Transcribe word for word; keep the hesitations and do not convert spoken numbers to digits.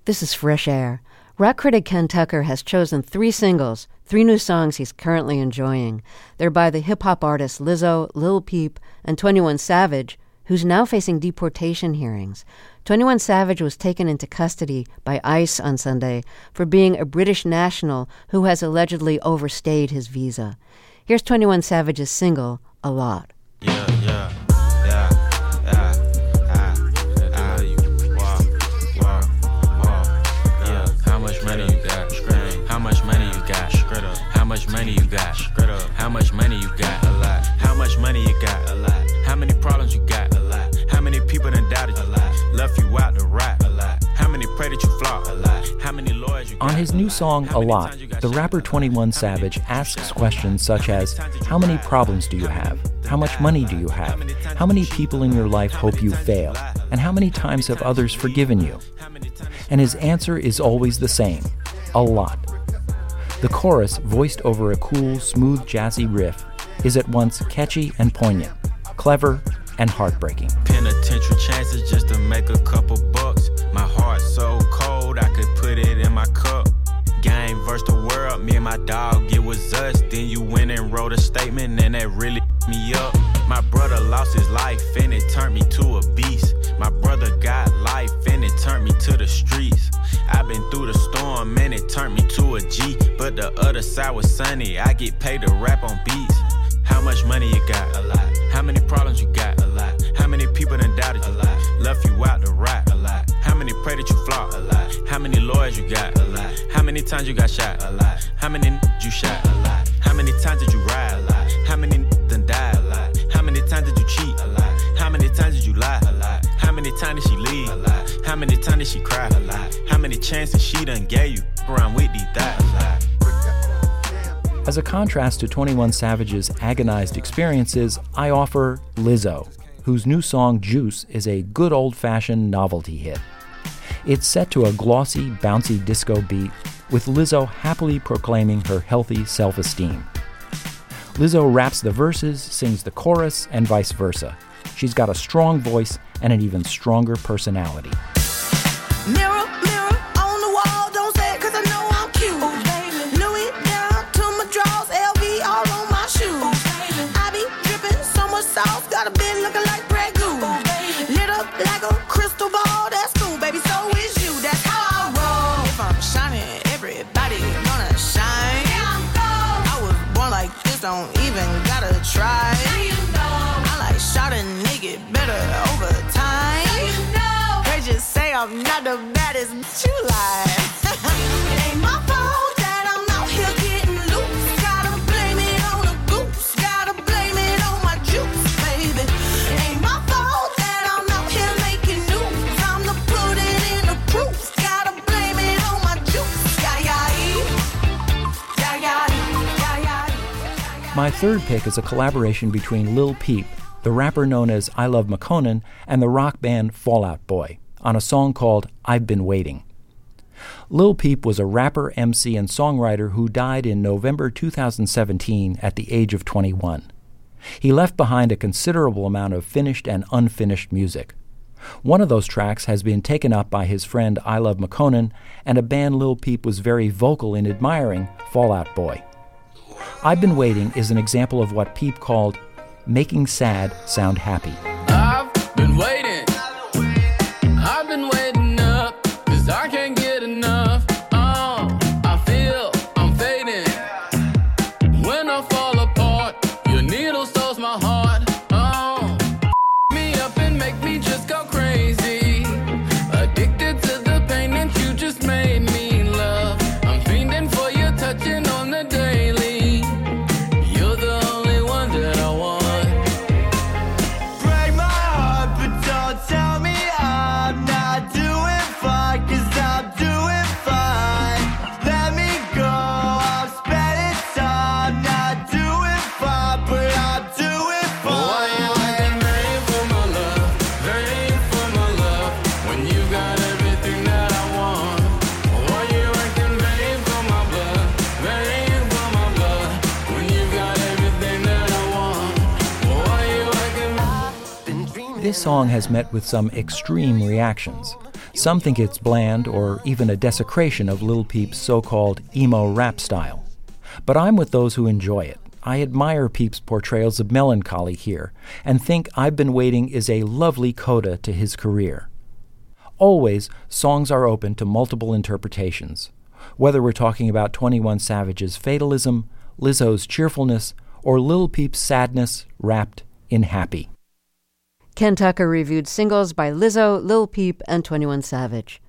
This is Fresh Air. Rock critic Ken Tucker has chosen three singles, three new songs he's currently enjoying. They're by the hip-hop artists Lizzo, Lil Peep, and twenty-one Savage, who's now facing deportation hearings. twenty-one Savage was taken into custody by ICE on Sunday for being a British national who has allegedly overstayed his visa. Here's twenty-one Savage's single, A Lot. Yeah, yeah, yeah, yeah, yeah, yeah, wow, wow, wow, yeah. How much money you got? How much money you got? How much money you got? How much money you got? A lot. How much money you got? A lot. How many problems you got? A lot. How many people done doubted you? A lot. Left you out to rap? A lot. How many pray that you flop? A lot. How many lawyers you got? On his new song, A Lot, the rapper twenty-one Savage asks questions such as, how many problems do you have? How much money do you have? How many people in your life hope you fail? And how many times have others forgiven you? And his answer is always the same, a lot. The chorus, voiced over a cool, smooth, jazzy riff, is at once catchy and poignant, clever and heartbreaking. Penitentiary chances just to make a couple bucks. My heart so cold, I could put it in my cup. Game versus the world, me and my dog, it was us. Then you went and wrote a statement and that really me up. My brother lost his life and it turned me to a beast. My brother got life and it turned me to the streets. I've been through the storm and it turned me to a G. But the other side was sunny, I get paid to rap on beats. How much money you got? A lot. How many problems you got? A lot. How many people done doubted you? A lot. Left you out to rap? A lot. How many pray that you flop? A lot. How many lawyers you got? A lot. How many times you got shot? A lot. How many n- you shot? A lot. How many times did you ride? A lot. How many n- done died? A lot. How many times did you cheat? A lot. How many times did you lie? A lot. How many times did she leave? A lot. How many times did she cry? A lot. How many chances she done gave you? Around with these thoughts? A lot. As a contrast to twenty-one Savage's agonized experiences, I offer Lizzo, whose new song Juice is a good old-fashioned novelty hit. It's set to a glossy, bouncy disco beat, with Lizzo happily proclaiming her healthy self-esteem. Lizzo raps the verses, sings the chorus, and vice versa. She's got a strong voice and an even stronger personality. Mirror, mirror on the wall, don't say it 'cause I know I'm cute. Oh, baby. Louis down to my drawers, L V all on my shoes. Oh, I be dripping so much sauce, got a bit looking like Grey Goose. Oh, lit up like a crystal ball, that's cool, baby, so is you, that's how I roll. If I'm shining, everybody gonna shine. Yeah, I'm gold. I was born like this, don't even gotta try. Now you know. I like shot a nigga better over time. Now you know. They just say I'm not the baddest, but you lie. It ain't my fault that I'm out here getting loose. Gotta blame it on the goose. Gotta blame it on my juice, baby. It ain't my fault that I'm out here making news. Time to put it in the proof. Gotta blame it on my juice. Yeah, yeah, yeah, yeah, yeah, yeah. My third pick is a collaboration between Lil Peep, the rapper known as I Love McConan, and the rock band Fall Out Boy, on a song called I've Been Waiting. Lil Peep was a rapper, M C, and songwriter who died in November two thousand seventeen at the age of twenty-one. He left behind a considerable amount of finished and unfinished music. One of those tracks has been taken up by his friend I Love McConan, and a band Lil Peep was very vocal in admiring, Fall Out Boy. I've Been Waiting is an example of what Peep called making sad sound happy. I've been waiting. I've been waiting up, 'cause I can't get enough. Uh, I feel I'm fading. When I fall apart, your needle stole my heart. Uh, me up and make me just go crazy. Addicted to the pain that you just made me love. I'm fiending for your touching on the daily. You're the only one that I want. Break my heart, but don't tell me I'm not doing fine, 'cause I'm doing fine. Let me go, I'm spending time not doing fine, but I'm doing fine. Why you acting vain for my love, vain for my love, when you got everything that I want? Why you acting vain for my blood, vain for my blood, when you got everything that I want? Why you acting? This song has met with some extreme reactions. Some think it's bland or even a desecration of Lil Peep's so-called emo rap style. But I'm with those who enjoy it. I admire Peep's portrayals of melancholy here and think I've Been Waiting is a lovely coda to his career. Always, songs are open to multiple interpretations, whether we're talking about twenty-one Savage's fatalism, Lizzo's cheerfulness, or Lil Peep's sadness wrapped in happy. Ken Tucker reviewed singles by Lizzo, Lil Peep, and twenty-one Savage.